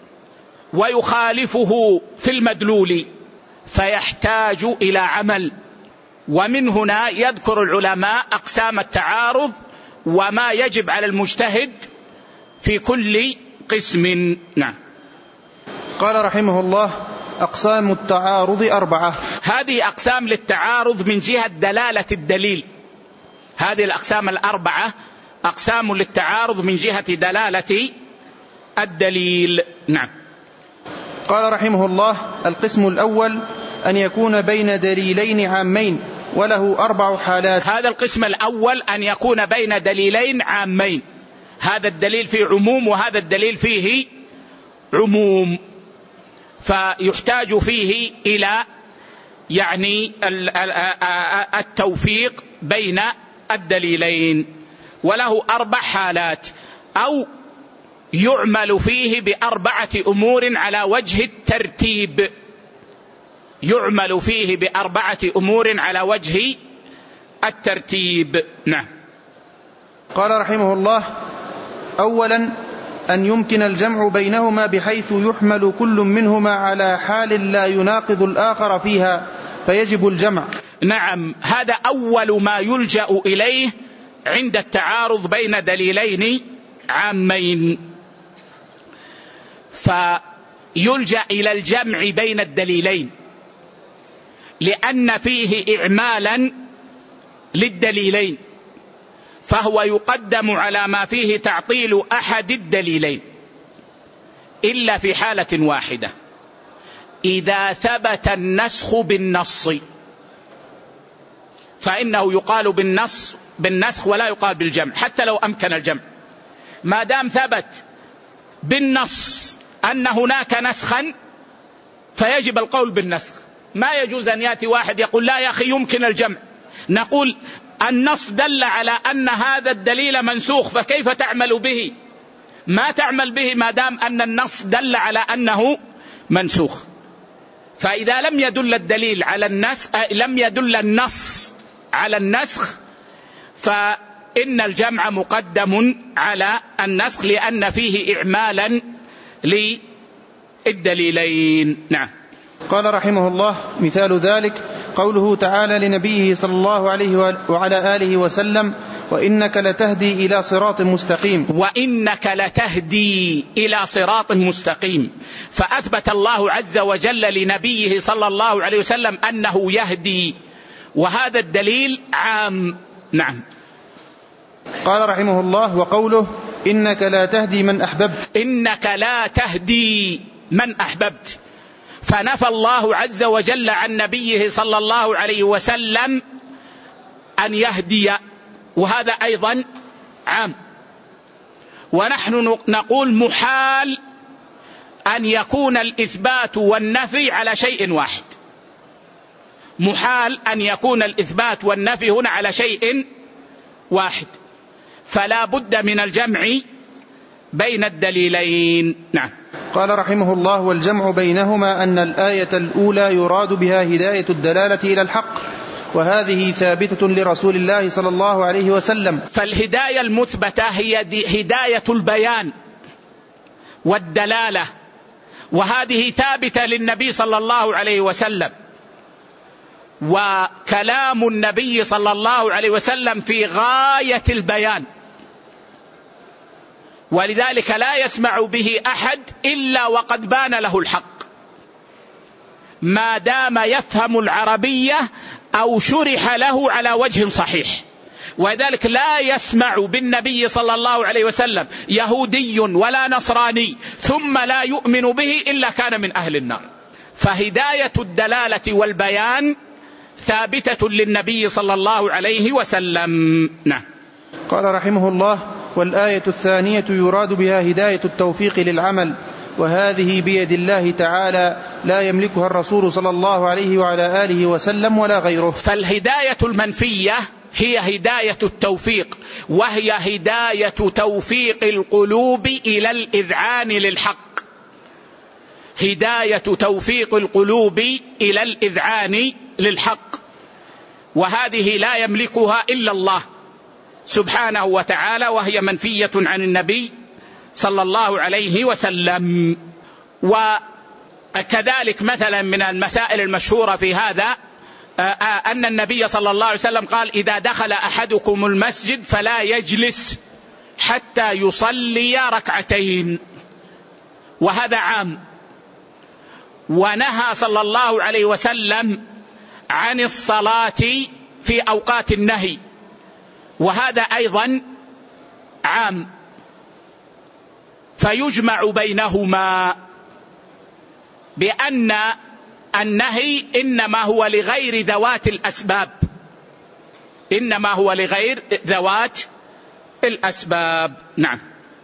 ويخالفه في المدلول، فيحتاج إلى عمل. ومن هنا يذكر العلماء أقسام التعارض وما يجب على المجتهد في كل قسم. نعم. قال رحمه الله: أقسام التعارض 4. هذه أقسام للتعارض من جهة دلالة الدليل. هذه الأقسام 4 أقسام للتعارض من جهة دلالة الدليل. نعم. قال رحمه الله: القسم الأول أن يكون بين دليلين عامين وله 4 حالات. هذا القسم الأول أن يكون بين دليلين عامين، هذا الدليل فيه عموم وهذا الدليل فيه عموم، فيحتاج فيه إلى التوفيق بين الدليلين، وله 4 حالات، أو يعمل فيه ب4 أمور على وجه الترتيب. يعمل فيه ب4 أمور على وجه الترتيب. نعم. قال رحمه الله: أولا أن يمكن الجمع بينهما بحيث يحمل كل منهما على حال لا يناقض الآخر فيها فيجب الجمع. نعم، هذا أول ما يلجأ إليه عند التعارض بين دليلين عامين، فيلجأ إلى الجمع بين الدليلين لأن فيه إعمالا للدليلين، فهو يقدم على ما فيه تعطيل أحد الدليلين، إلا في حالة واحدة: إذا ثبت النسخ بالنص فإنه يقال بالنسخ ولا يقال بالجمع، حتى لو أمكن الجمع. ما دام ثبت بالنص أن هناك نسخا فيجب القول بالنسخ. ما يجوز أن يأتي واحد يقول لا يا أخي يمكن الجمع، نقول النص دل على أن هذا الدليل منسوخ فكيف تعمل به؟ ما تعمل به ما دام أن النص دل على أنه منسوخ. فإذا لم يدل الدليل على النسخ، لم يدل النص على النسخ، فإن الجمع مقدم على النسخ لأن فيه إعمالا للدليلين. نعم. قال رحمه الله: مثال ذلك قوله تعالى لنبيه صلى الله عليه وعلى آله وسلم: وإنك لتهدي إلى صراط مستقيم. وإنك لتهدي إلى صراط مستقيم، فأثبت الله عز وجل لنبيه صلى الله عليه وسلم أنه يهدي، وهذا الدليل عام. نعم. قال رحمه الله: وقوله إنك لا تهدي من أحببت. إنك لا تهدي من أحببت، فنفى الله عز وجل عن نبيه صلى الله عليه وسلم أن يهدي، وهذا أيضا عام. ونحن نقول محال أن يكون الإثبات والنفي على شيء واحد، محال أن يكون الإثبات والنفي هنا على شيء واحد، فلا بد من الجمع بين الدليلين. نعم. قال رحمه الله: والجمع بينهما أن الآية الأولى يراد بها هداية الدلالة إلى الحق، وهذه ثابتة لرسول الله صلى الله عليه وسلم. فالهداية المثبتة هي هداية البيان والدلالة، وهذه ثابتة للنبي صلى الله عليه وسلم، وكلام النبي صلى الله عليه وسلم في غاية البيان، ولذلك لا يسمع به أحد إلا وقد بان له الحق ما دام يفهم العربية أو شرح له على وجه صحيح. وذلك لا يسمع بالنبي صلى الله عليه وسلم يهودي ولا نصراني ثم لا يؤمن به إلا كان من أهل النار. فهداية الدلالة والبيان ثابتة للنبي صلى الله عليه وسلم. نعم. قال رحمه الله: والآية الثانية يراد بها هداية التوفيق للعمل، وهذه بيد الله تعالى لا يملكها الرسول صلى الله عليه وعلى آله وسلم ولا غيره. فالهداية المنفية هي هداية التوفيق، وهي هداية توفيق القلوب إلى الإذعان للحق، هداية توفيق القلوب إلى الإذعان للحق، وهذه لا يملكها إلا الله سبحانه وتعالى، وهي منفية عن النبي صلى الله عليه وسلم. وكذلك مثلا من المسائل المشهورة في هذا أن النبي صلى الله عليه وسلم قال: إذا دخل أحدكم المسجد فلا يجلس حتى يصلي ركعتين، وهذا عام. ونهى صلى الله عليه وسلم عن الصلاة في أوقات النهي، وهذا أيضا عام. فيجمع بينهما بأن النهي إنما هو لغير ذوات الأسباب، إنما هو لغير ذوات الأسباب. نعم.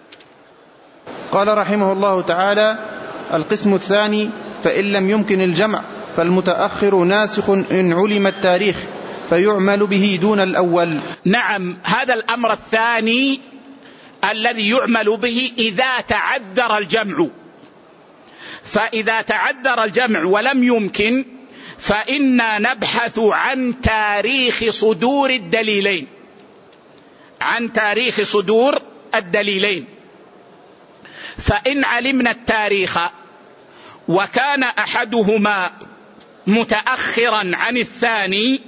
قال رحمه الله تعالى: القسم الثاني: فإن لم يمكن الجمع فالمتأخر ناسخ إن علم التاريخ فيعمل به دون الأول. نعم، هذا الأمر الثاني الذي يعمل به إذا تعذر الجمع. فإذا تعذر الجمع ولم يمكن فإنا نبحث عن تاريخ صدور الدليلين، عن تاريخ صدور الدليلين. فإن علمنا التاريخ وكان أحدهما متأخرا عن الثاني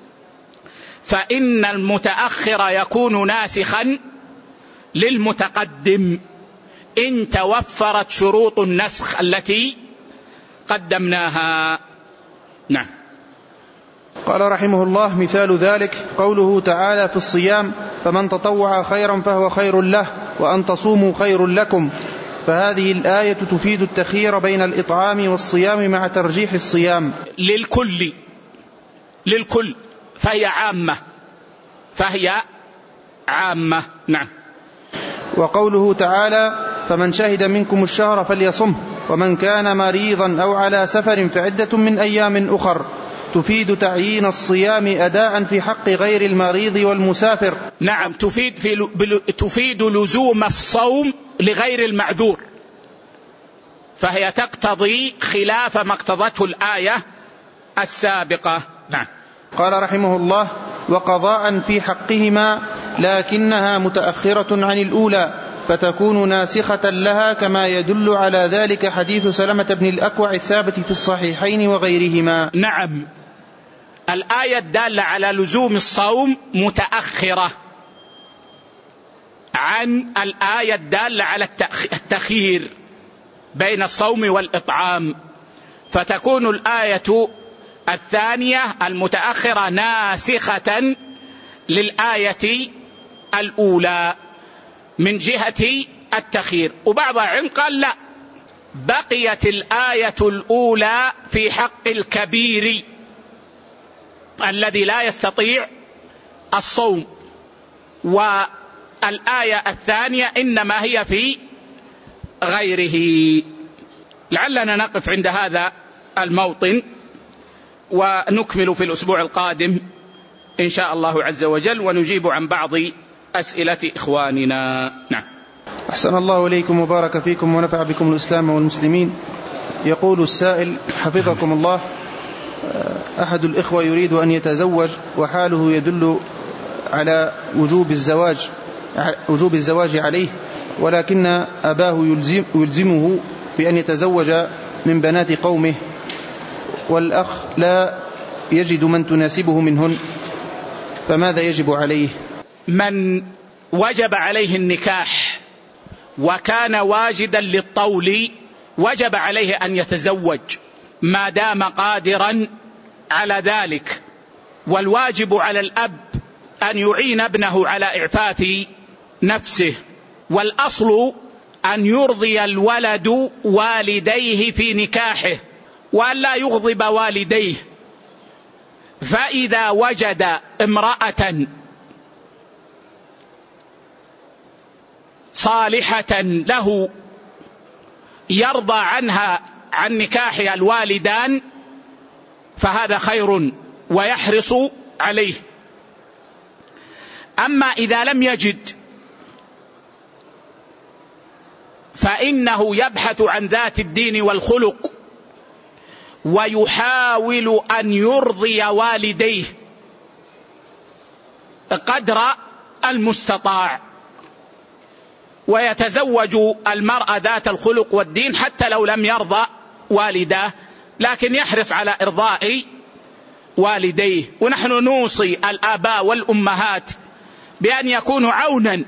فإن المتأخر يكون ناسخا للمتقدم إن توفرت شروط النسخ التي قدمناها. نعم. قال رحمه الله: مثال ذلك قوله تعالى في الصيام: فمن تطوع خيرا فهو خير له وأن تصوموا خير لكم. فهذه الآية تفيد التخيير بين الإطعام والصيام مع ترجيح الصيام للكل، فهي عامة. نعم. وقوله تعالى: فمن شهد منكم الشهر فليصمه ومن كان مريضا أو على سفر فعدة من أيام أخر، تفيد تعيين الصيام أداء في حق غير المريض والمسافر. نعم، تفيد لزوم الصوم لغير المعذور، فهي تقتضي خلاف ما اقتضته الآية السابقة. نعم. قال رحمه الله: وقضاء في حقهما لكنها متأخرة عن الأولى فتكون ناسخة لها، كما يدل على ذلك حديث سلمة بن الأكوع الثابت في الصحيحين وغيرهما. نعم، الآية الدالة على لزوم الصوم متأخرة عن الآية الدالة على التخيير بين الصوم والإطعام، فتكون الآية الثانية المتأخرة ناسخة للآية الأولى من جهة التخيير. وبعض العلم قال لا، بقيت الآية الأولى في حق الكبير الذي لا يستطيع الصوم، والآية الثانية إنما هي في غيره. لعلنا نقف عند هذا الموطن ونكمل في الأسبوع القادم إن شاء الله عز وجل، ونجيب عن بعض أسئلة إخواننا. نعم. أحسن الله إليكم وبارك فيكم ونفع بكم الإسلام والمسلمين. يقول السائل حفظكم الله: أحد الإخوة يريد أن يتزوج وحاله يدل على وجوب الزواج عليه، ولكن أباه يلزمه بأن يتزوج من بنات قومه، والأخ لا يجد من تناسبه منهن، فماذا يجب عليه؟ من وجب عليه النكاح وكان واجدا للطول وجب عليه أن يتزوج ما دام قادرا على ذلك، والواجب على الأب أن يعين ابنه على إعفاف نفسه، والأصل أن يرضي الولد والديه في نكاحه وأن لا يغضب والديه. فإذا وجد امرأة صالحة له يرضى عنها عن نكاحها الوالدان فهذا خير ويحرص عليه. أما إذا لم يجد فإنه يبحث عن ذات الدين والخلق ويحاول أن يرضي والديه قدر المستطاع، ويتزوج المرأة ذات الخلق والدين حتى لو لم يرضى والداه، لكن يحرص على إرضاء والديه. ونحن نوصي الآباء والأمهات بأن يكونوا عونا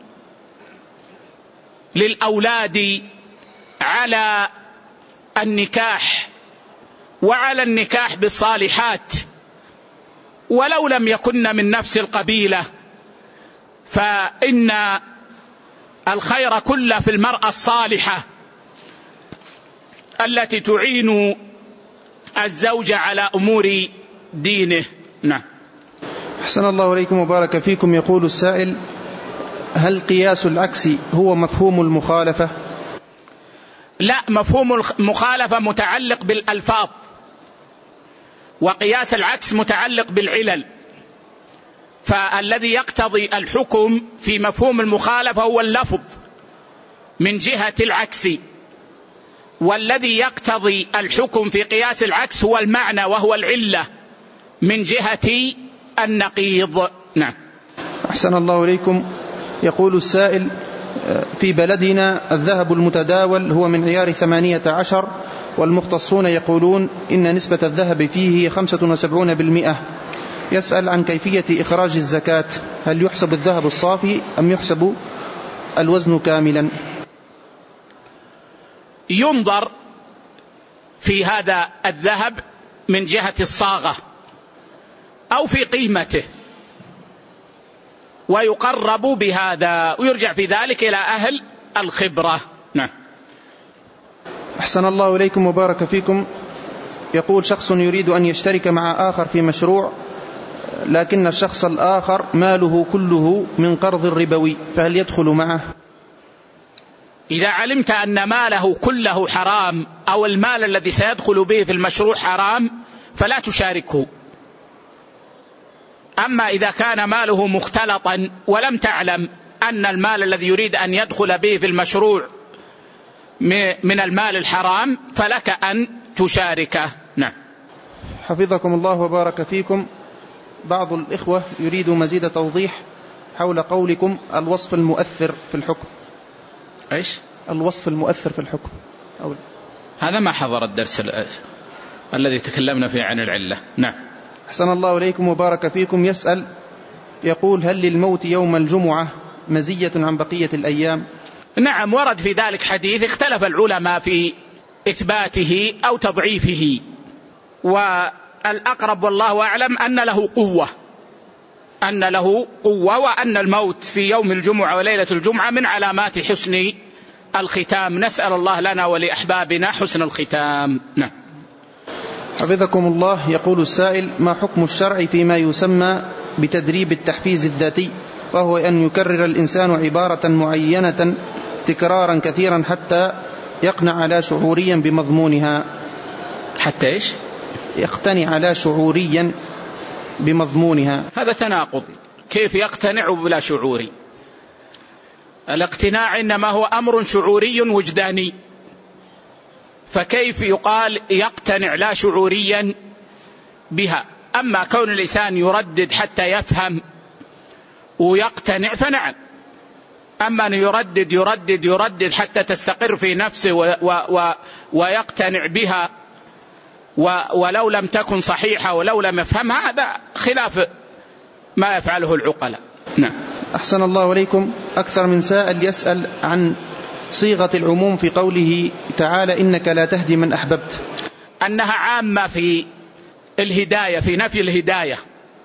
للأولاد على النكاح وعلى النكاح بالصالحات، ولو لم يكن من نفس القبيلة، فإن الخير كله في المرأة الصالحة التي تعين الزوج على أمور دينه. نعم. أحسن الله إليكم وبارك فيكم. يقول السائل: هل قياس العكس هو مفهوم المخالفة؟ لا، مفهوم المخالفة متعلق بالألفاظ، وقياس العكس متعلق بالعلل. فالذي يقتضي الحكم في مفهوم المخالفة هو اللفظ من جهة العكس، والذي يقتضي الحكم في قياس العكس هو المعنى وهو العلة من جهة النقيض. نعم. أحسن الله إليكم. يقول السائل: في بلدنا الذهب المتداول هو من عيار 18، والمختصون يقولون إن نسبة الذهب فيه هي 75%. يسأل عن كيفية إخراج الزكاة، هل يحسب الذهب الصافي أم يحسب الوزن كاملا؟ ينظر في هذا الذهب من جهة الصاغة أو في قيمته ويقرب بهذا، ويرجع في ذلك إلى أهل الخبرة. نعم. أحسن الله إليكم وبارك فيكم. يقول شخص يريد أن يشترك مع آخر في مشروع، لكن الشخص الآخر ماله كله من قرض ربوي، فهل يدخل معه؟ إذا علمت أن ماله كله حرام أو المال الذي سيدخل به في المشروع حرام فلا تشاركه. أما إذا كان ماله مختلطا ولم تعلم أن المال الذي يريد أن يدخل به في المشروع من المال الحرام فلك أن تشاركه. نعم. حفظكم الله وبارك فيكم. بعض الإخوة يريد مزيد توضيح حول قولكم الوصف المؤثر في الحكم. إيش؟ الوصف المؤثر في الحكم. هذا ما حضر الدرس الذي تكلمنا فيه عن العلة. نعم. أحسن الله إليكم وبارك فيكم. يسأل يقول: هل للموت يوم الجمعة مزية عن بقية الأيام؟ نعم، ورد في ذلك حديث اختلف العلماء في إثباته أو تضعيفه، والأقرب والله أعلم أن له قوة وأن الموت في يوم الجمعة وليلة الجمعة من علامات حسن الختام. نسأل الله لنا ولأحبابنا حسن الختام. نعم. حفظكم الله. يقول السائل: ما حكم الشرع فيما يسمى بتدريب التحفيز الذاتي وهو أن يكرر الإنسان عبارة معينة تكرارا كثيرا حتى يقنع على شعوريا بمضمونها. حتى إيش؟ يقتنع على شعوريا بمضمونها. هذا تناقض. كيف يقتنع بلا شعوري؟ الاقتناع إنما هو أمر شعوري وجداني، فكيف يقال يقتنع لا شعوريا بها؟ أما كون الإنسان يردد حتى يفهم ويقتنع فنعم، أما أن يردد يردد يردد حتى تستقر في نفسه ويقتنع بها ولو لم تكن صحيحة ولو لم يفهمها، هذا خلاف ما يفعله العقلاء. نعم. أحسن الله إليكم. أكثر من سائل يسأل عن صيغة العموم في قوله تعالى إنك لا تهدي من أحببت، أنها عامة في الهداية، في نفي الهداية،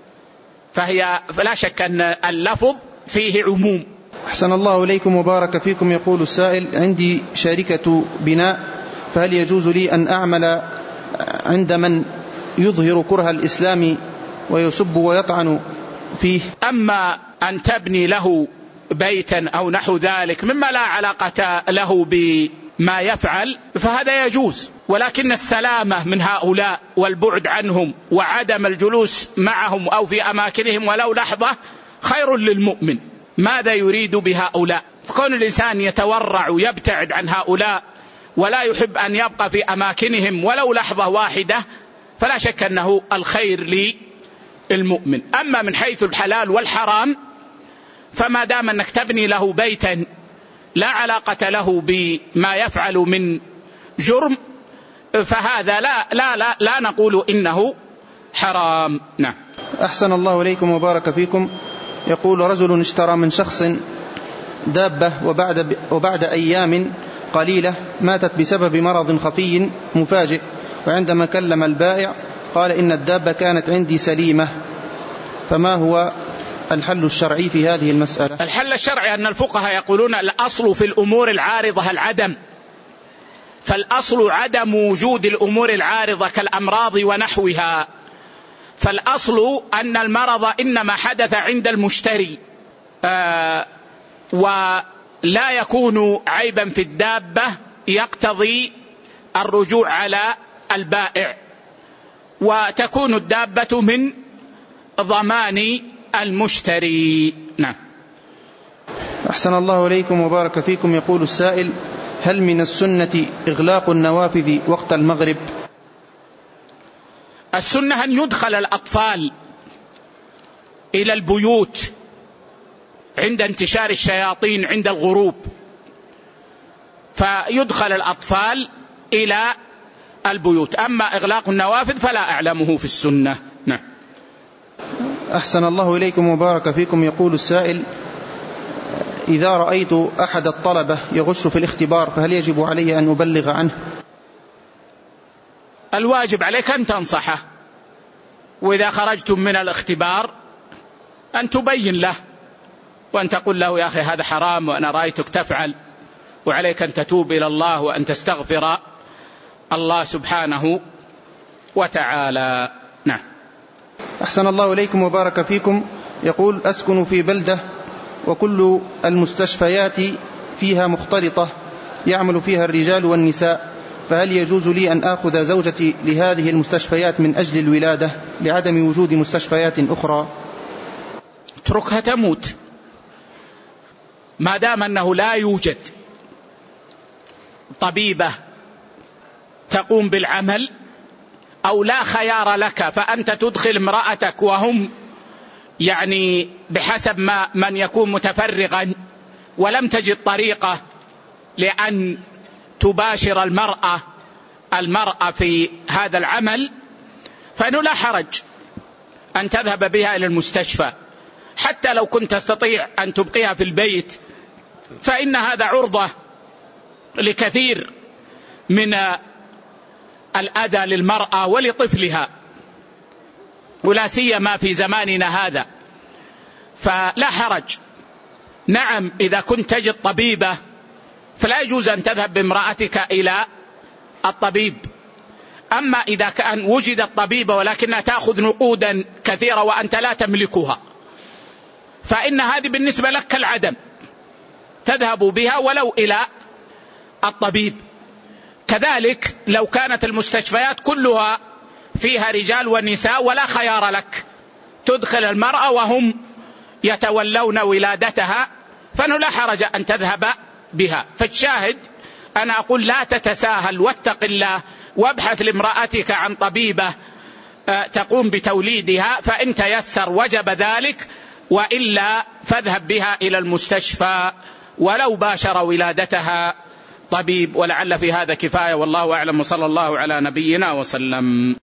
فلا شك أن اللفظ فيه عموم. أحسن الله إليكم وبارك فيكم. يقول السائل: عندي شركة بناء، فهل يجوز لي أن أعمل عند من يظهر كره الإسلام ويسب ويطعن فيه؟ أما أن تبني له بيتا أو نحو ذلك مما لا علاقة له بما يفعل فهذا يجوز، ولكن السلامة من هؤلاء والبعد عنهم وعدم الجلوس معهم أو في أماكنهم ولو لحظة خير للمؤمن. ماذا يريد بهؤلاء؟ فكون الإنسان يتورع ويبتعد عن هؤلاء ولا يحب أن يبقى في أماكنهم ولو لحظة واحدة فلا شك أنه الخير للمؤمن. أما من حيث الحلال والحرام فما دام أنك تبني له بيتا لا علاقة له بما يفعل من جرم فهذا لا نقول إنه حرام. نعم. أحسن الله إليكم وبارك فيكم. يقول: رجل اشترى من شخص دابة وبعد أيام قليلة ماتت بسبب مرض خفي مفاجئ، وعندما كلم البائع قال إن الدابة كانت عندي سليمة، فما هو الحل الشرعي في هذه المسألة؟ الحل الشرعي أن الفقهاء يقولون الأصل في الأمور العارضة العدم، فالأصل عدم وجود الأمور العارضة كالأمراض ونحوها، فالأصل أن المرض إنما حدث عند المشتري ولا يكون عيبا في الدابة يقتضي الرجوع على البائع، وتكون الدابة من ضمان المشتري. نعم. أحسن الله إليكم وبارك فيكم. يقول السائل: هل من السنة إغلاق النوافذ وقت المغرب؟ السنة أن يدخل الأطفال إلى البيوت عند انتشار الشياطين عند الغروب، فيدخل الأطفال إلى البيوت. أما إغلاق النوافذ فلا أعلمه في السنة. نعم. أحسن الله إليكم وبارك فيكم. يقول السائل: إذا رأيت أحد الطلبة يغش في الاختبار فهل يجب علي أن أبلغ عنه؟ الواجب عليك أن تنصحه، وإذا خرجتم من الاختبار أن تبين له وأن تقول له: يا أخي هذا حرام وأنا رأيتك تفعل، وعليك أن تتوب إلى الله وأن تستغفر الله سبحانه وتعالى. نعم. أحسن الله إليكم وبارك فيكم. يقول: أسكن في بلدة وكل المستشفيات فيها مختلطة يعمل فيها الرجال والنساء، فهل يجوز لي أن آخذ زوجتي لهذه المستشفيات من أجل الولادة لعدم وجود مستشفيات أخرى؟ اتركها تموت ما دام أنه لا يوجد طبيبة تقوم بالعمل أو لا خيار لك، فأنت تدخل امرأتك وهم يعني بحسب ما من يكون متفرغا ولم تجد طريقة لأن تباشر المرأة في هذا العمل، فإنه لا حرج أن تذهب بها إلى المستشفى، حتى لو كنت تستطيع أن تبقيها في البيت فإن هذا عرضة لكثير من الأذى للمرأة ولطفلها، ولا سيما في زماننا هذا، فلا حرج. نعم إذا كنت تجد طبيبة فلا يجوز أن تذهب بامرأتك إلى الطبيب. أما إذا كان وجدت طبيبة ولكنها تأخذ نقودا كثيرة وأنت لا تملكها فإن هذه بالنسبة لك كالعدم، تذهب بها ولو إلى الطبيب. كذلك لو كانت المستشفيات كلها فيها رجال ونساء ولا خيار لك، تدخل المرأة وهم يتولون ولادتها، فإنه لا حرج أن تذهب بها. فالشاهد أنا أقول لا تتساهل واتق الله، وابحث لامرأتك عن طبيبة تقوم بتوليدها، فإن تيسر وجب ذلك، وإلا فاذهب بها إلى المستشفى ولو باشر ولادتها طبيب. ولعل في هذا كفاية، والله أعلم، وصلى الله على نبينا وسلم.